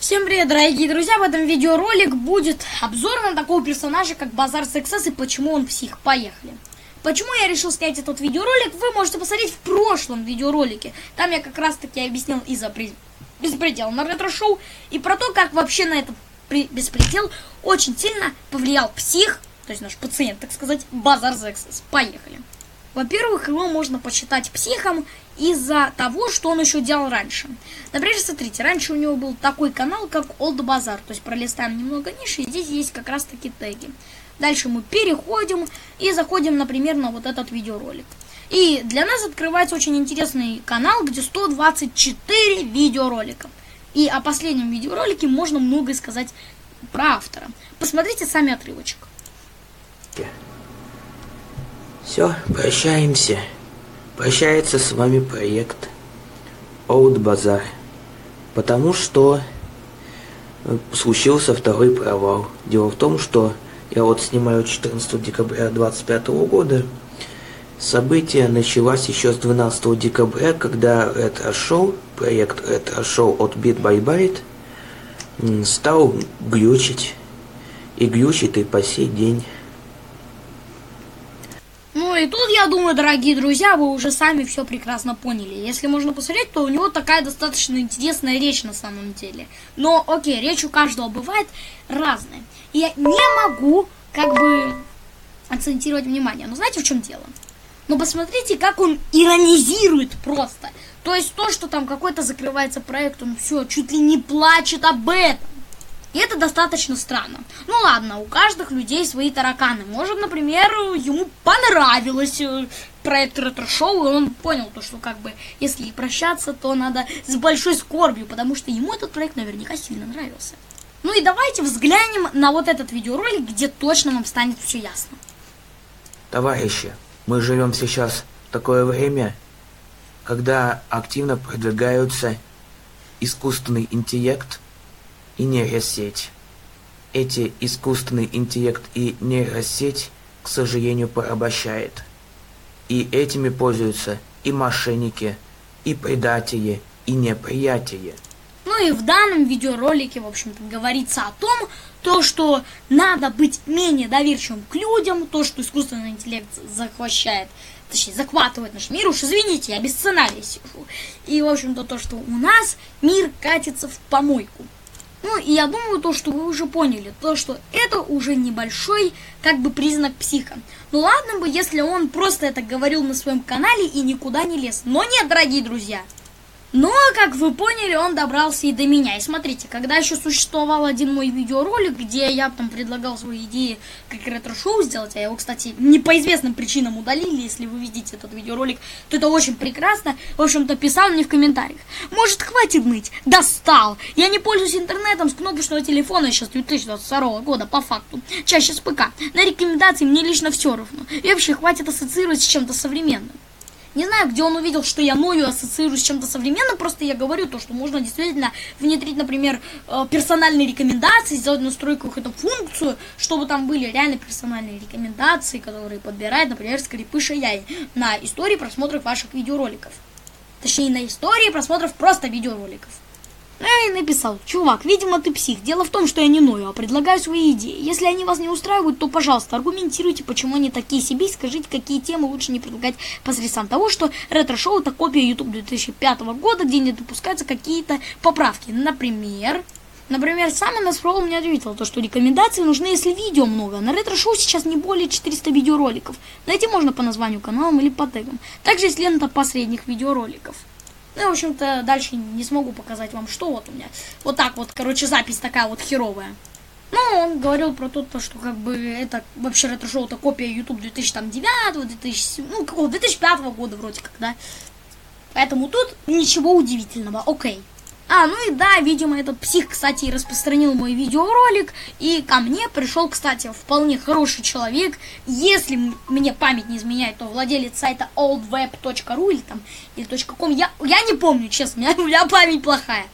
Всем привет, дорогие друзья! В этом видеоролик будет обзор на такого персонажа, как Базар Сексес и почему он псих. Поехали! Почему я решил снять этот видеоролик, вы можете посмотреть в прошлом видеоролике. Там я как раз таки объяснил и за беспредел на ретро-шоу, и про то, как вообще на этот беспредел очень сильно повлиял псих, то есть наш пациент, так сказать, Базар Сексес. Поехали! Во-первых, его можно посчитать психом из-за того, что он еще делал раньше. Например, смотрите, раньше у него был такой канал, как Old Bazaar. То есть пролистаем немного ниже, и здесь есть как раз таки теги. Дальше мы переходим и заходим, например, на вот этот видеоролик. И для нас открывается очень интересный канал, где 124 видеоролика. И о последнем видеоролике можно многое сказать про автора. Посмотрите сами отрывочек. Все, прощаемся. Прощается с вами проект Old Bazaar, потому что случился второй провал. Дело в том, что я вот снимаю 14 декабря 2025 года. Событие началось еще с 12 декабря, когда ретро-шоу, проект ретро-шоу от Beat by Byte стал глючить. И глючит и по сей день. Ну и тут, я думаю, дорогие друзья, вы уже сами все прекрасно поняли. Если можно посмотреть, то у него такая достаточно интересная речь на самом деле. Но, окей, речь у каждого бывает разная. И я не могу, акцентировать внимание. Но знаете, в чем дело? Ну, посмотрите, как он иронизирует просто. То есть то, что там какой-то закрывается проект, он все, чуть ли не плачет об этом. И это достаточно странно. Ну ладно, у каждых людей свои тараканы. Может, например, ему понравилось проект ретро-шоу, и он понял, что если прощаться, то надо с большой скорбью, потому что ему этот проект наверняка сильно нравился. Ну и давайте взглянем на вот этот видеоролик, где точно вам станет все ясно. Товарищи, мы живем сейчас в такое время, когда активно продвигаются искусственный интеллект и нейросеть. Эти искусственный интеллект и нейросеть, к сожалению, порабощает. И этими пользуются и мошенники, и предатели, и неприятели. Ну и в данном видеоролике, в общем-то, говорится о том, что надо быть менее доверчивым к людям, то, что искусственный интеллект захватывает наш мир. Уж извините, я без сценария сижу. И, в общем-то, то, что у нас мир катится в помойку. Ну, и я думаю, что вы уже поняли, что это уже небольшой, признак психа. Ну, ладно бы, если он просто это говорил на своем канале и никуда не лез. Но нет, дорогие друзья. Но, как вы поняли, он добрался и до меня. И смотрите, когда еще существовал один мой видеоролик, где я там предлагал свои идеи, как ретро-шоу сделать, а его, кстати, не по известным причинам удалили, если вы видите этот видеоролик, то это очень прекрасно. В общем-то, писал мне в комментариях: может, хватит ныть? Достал! Я не пользуюсь интернетом с кнопочного телефона сейчас 2022 года, по факту. Чаще с ПК. На рекомендации мне лично все равно. И вообще, хватит ассоциировать с чем-то современным. Не знаю, где он увидел, что я ною ассоциирую с чем-то современным, просто я говорю что можно действительно внедрить, например, персональные рекомендации, сделать настройку какую-то функцию, чтобы там были реально персональные рекомендации, которые подбирает, например, Скрипыш AI на истории просмотров ваших видеороликов. Точнее, на истории просмотров просто видеороликов. Я и написал: чувак, видимо, ты псих. Дело в том, что я не ною, а предлагаю свои идеи. Если они вас не устраивают, то, пожалуйста, аргументируйте, почему они такие себе, и скажите, какие темы лучше не предлагать посредством того, что ретро-шоу — это копия YouTube 2005 года, где не допускаются какие-то поправки. Например, Simon Sproul меня ответил, что рекомендации нужны, если видео много. На ретро-шоу сейчас не более 400 видеороликов. Найти можно по названию канала или по тегам. Также есть лента последних видеороликов. Ну, в общем-то, дальше не смогу показать вам, что вот у меня. Вот так вот, запись такая вот херовая. Ну, он говорил про то, что это вообще ретро-шоу, это копия YouTube 2009, 2005 года вроде как, да. Поэтому тут ничего удивительного, окей. Ну и да, видимо, этот псих, кстати, распространил мой видеоролик, и ко мне пришел, кстати, вполне хороший человек. Если мне память не изменяет, то владелец сайта oldweb.ru или .com, я не помню, честно, у меня память плохая.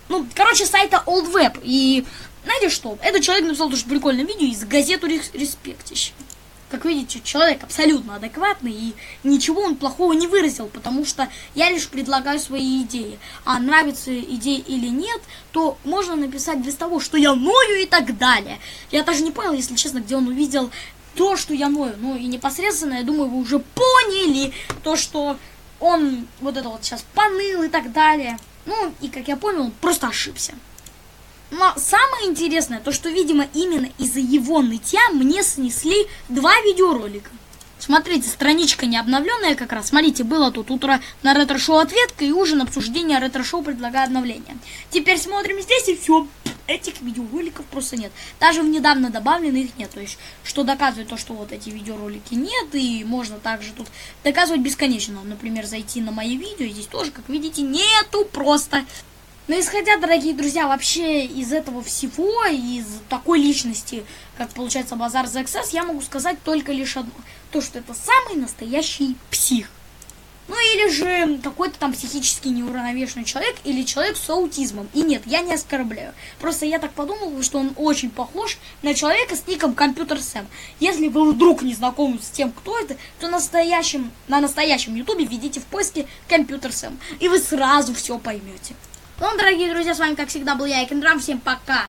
Сайта oldweb. И знаете что? Этот человек написал тоже прикольное видео из газеты «Респектище». как видите, человек абсолютно адекватный, и ничего он плохого не выразил, потому что я лишь предлагаю свои идеи. А нравится идея или нет, то можно написать без того, что я ною и так далее. Я даже не понял, если честно, где он увидел то, что я ною. Ну и непосредственно, я думаю, вы уже поняли то, что он вот это вот сейчас поныл и так далее. Ну и, как я понял, он просто ошибся. Но самое интересное, то что, видимо, именно из-за его нытья мне снесли 2 видеоролика. Смотрите, страничка не обновленная как раз. Смотрите, было тут утро на ретро-шоу ответка и ужин обсуждения ретро-шоу предлагаю обновление. Теперь смотрим здесь и все. Этих видеороликов просто нет. Даже в недавно добавленных их нет. То есть, что доказывает то, что вот эти видеоролики нет. И можно также тут доказывать бесконечно. Например, зайти на мои видео. И здесь тоже, как видите, нету просто. Но исходя, дорогие друзья, вообще из этого всего, из такой личности, как получается Базар ZXS, я могу сказать только лишь одно. То, что это самый настоящий псих. Ну или же какой-то там психически неуравновешенный человек, или человек с аутизмом. И нет, я не оскорбляю. Просто я так подумала, что он очень похож на человека с ником Компьютер Сэм. Если вы вдруг не знакомы с тем, кто это, то на настоящем ютубе введите в поиске Компьютер Сэм. И вы сразу все поймете. Ну, дорогие друзья, с вами, как всегда, был я, Экендрам. Всем пока!